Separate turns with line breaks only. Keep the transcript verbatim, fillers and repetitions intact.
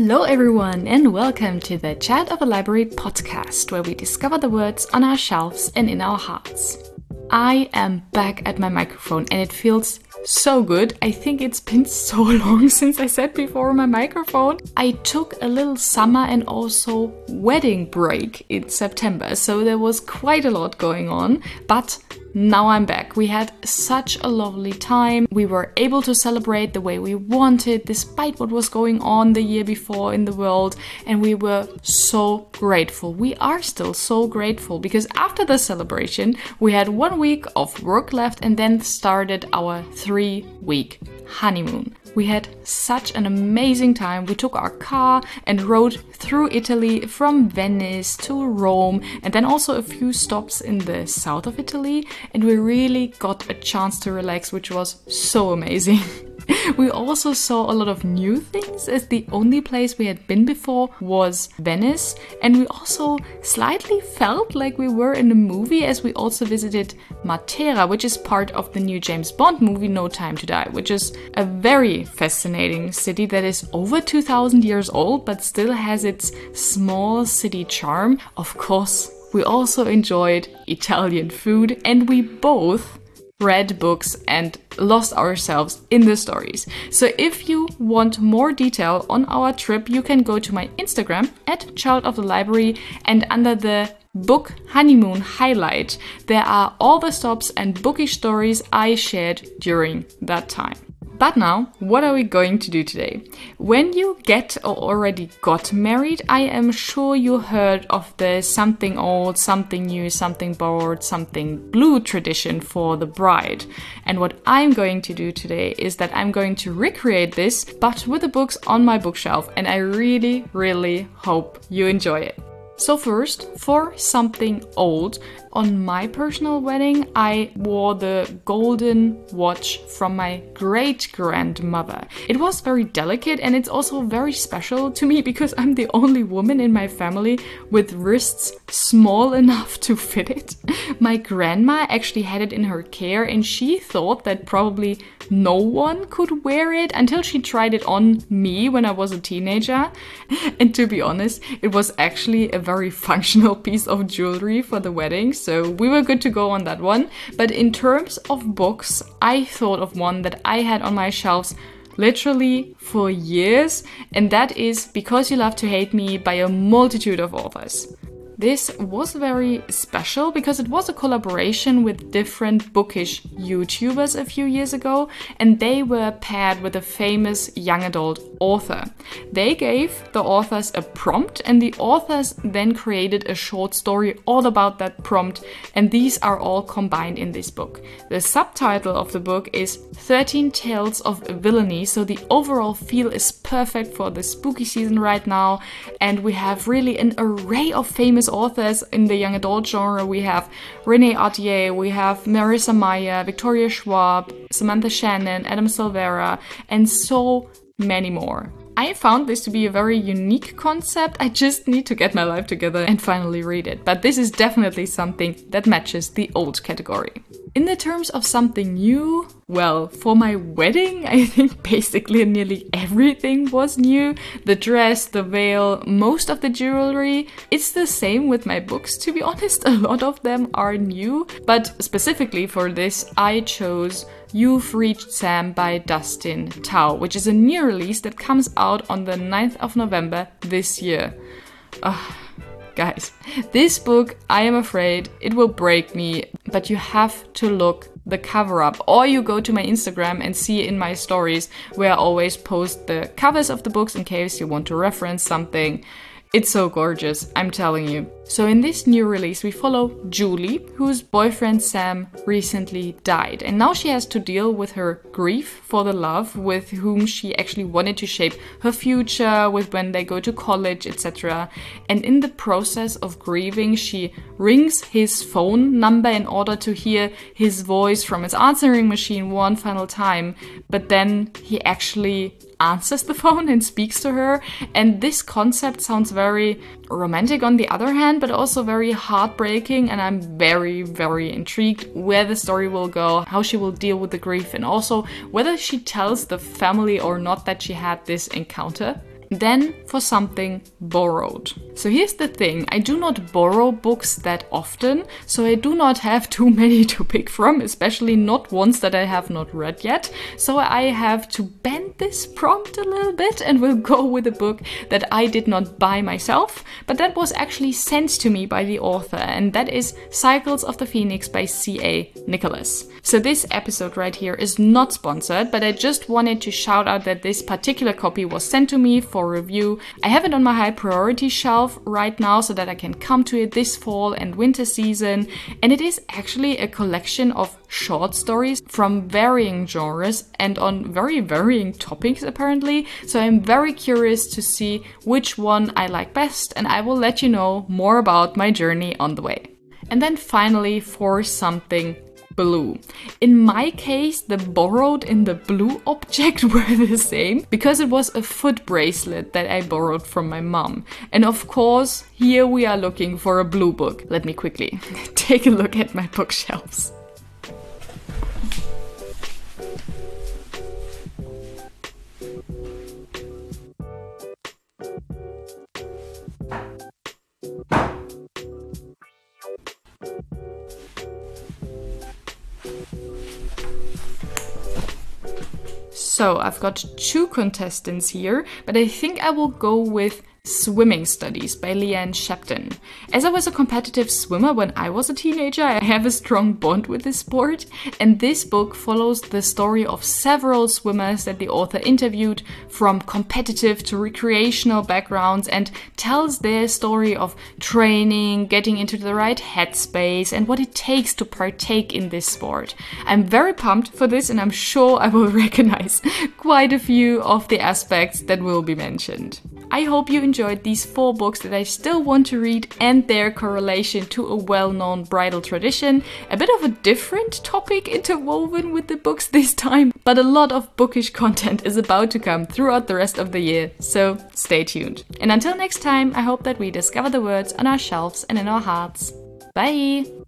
Hello everyone and welcome to the Child of a Library podcast, where we discover the words on our shelves and in our hearts. I am back at my microphone and it feels so good. I think it's been so long since I sat before my microphone. I took a little summer and also wedding break in September, so there was quite a lot going on, but now I'm back. We had such a lovely time. We were able to celebrate the way we wanted, despite what was going on the year before in the world, and we were so grateful. We are still so grateful because after the celebration, we had one week of work left and then started our three-week honeymoon. We had such an amazing time. We took our car and rode through Italy from Venice to Rome and then also a few stops in the south of Italy, and we really got a chance to relax, which was so amazing. We also saw a lot of new things, as the only place we had been before was Venice, and we also slightly felt like we were in a movie, as we also visited Matera, which is part of the new James Bond movie No Time to Die, which is a very fascinating city that is over two thousand years old but still has its small city charm. Of course, we also enjoyed Italian food, and we both read books and lost ourselves in the stories. So if you want more detail on our trip, you can go to my Instagram at Child of the Library, and under the book honeymoon highlight, there are all the stops and bookish stories I shared during that time. But now, what are we going to do today? When you get or already got married, I am sure you heard of the something old, something new, something borrowed, something blue tradition for the bride. And what I'm going to do today is that I'm going to recreate this, but with the books on my bookshelf, and I really, really hope you enjoy it. So first, for something old, on my personal wedding, I wore the golden watch from my great-grandmother. It was very delicate, and it's also very special to me because I'm the only woman in my family with wrists small enough to fit it. My grandma actually had it in her care, and she thought that probably no one could wear it until she tried it on me when I was a teenager. And to be honest, it was actually a very functional piece of jewelry for the wedding. So we were good to go on that one. But in terms of books, I thought of one that I had on my shelves literally for years, and that is Because You Love to Hate Me by a multitude of authors. This was very special because it was a collaboration with different bookish YouTubers a few years ago, and they were paired with a famous young adult author. They gave the authors a prompt, and the authors then created a short story all about that prompt, and these are all combined in this book. The subtitle of the book is thirteen Tales of Villainy, so the overall feel is perfect for the spooky season right now, and we have really an array of famous authors in the young adult genre. We have Renee Ahdieh, we have Marissa Meyer, Victoria Schwab, Samantha Shannon, Adam Silvera, and so many more. I found this to be a very unique concept. I just need to get my life together and finally read it. But this is definitely something that matches the old category. In the terms of something new, well, for my wedding, I think basically nearly everything was new. The dress, the veil, most of the jewelry. It's the same with my books, to be honest. A lot of them are new. But specifically for this, I chose You've Reached Sam by Dustin Tao, which is a new release that comes out on the ninth of November this year. Ugh. Guys, this book, I am afraid it will break me, but you have to look the cover up, or you go to my Instagram and see in my stories where I always post the covers of the books in case you want to reference something. It's so gorgeous, I'm telling you. So in this new release, we follow Julie, whose boyfriend Sam recently died. And now she has to deal with her grief for the love with whom she actually wanted to shape her future, with when they go to college, et cetera. And in the process of grieving, she rings his phone number in order to hear his voice from his answering machine one final time. But then he actually answers the phone and speaks to her. And this concept sounds very romantic on the other hand, but also very heartbreaking, and I'm very, very intrigued where the story will go, how she will deal with the grief, and also whether she tells the family or not that she had this encounter. then for something borrowed. So here's the thing, I do not borrow books that often, so I do not have too many to pick from, especially not ones that I have not read yet. So I have to bend this prompt a little bit and will go with a book that I did not buy myself, but that was actually sent to me by the author, and that is Cycles of the Phoenix by C A Nicholas. So this episode right here is not sponsored, but I just wanted to shout out that this particular copy was sent to me for review. I have it on my high priority shelf right now so that I can come to it this fall and winter season, and it is actually a collection of short stories from varying genres and on very varying topics apparently. So I'm very curious to see which one I like best, and I will let you know more about my journey on the way. And then finally, for something blue. In my case, the borrowed and the blue object were the same because it was a foot bracelet that I borrowed from my mom. And of course, here we are looking for a blue book. Let me quickly take a look at my bookshelves. So I've got two contestants here, but I think I will go with Swimming Studies by Leanne Shepton. As I was a competitive swimmer when I was a teenager, I have a strong bond with this sport, and this book follows the story of several swimmers that the author interviewed from competitive to recreational backgrounds and tells their story of training, getting into the right headspace, and what it takes to partake in this sport. I'm very pumped for this, and I'm sure I will recognize quite a few of the aspects that will be mentioned. I hope you enjoyed these four books that I still want to read and their correlation to a well-known bridal tradition. A bit of a different topic interwoven with the books this time, but a lot of bookish content is about to come throughout the rest of the year, so stay tuned. And until next time, I hope that we discover the words on our shelves and in our hearts. Bye!